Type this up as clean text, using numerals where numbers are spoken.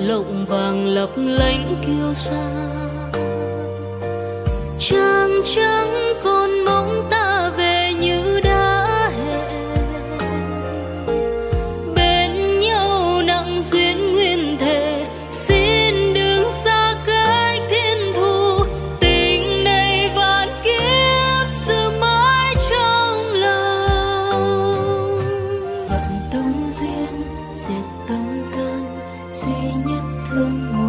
lộng vàng lấp lánh kiêu sa. Trăng trắng còn mong ta về như đã hẹn, bên nhau nặng duyên nguyên thề, xin đừng xa cách thiên thu. Tình này vạn kiếp giữ mãi trong lòng. Vận tông duyên diệt tông căn, duy nhất thương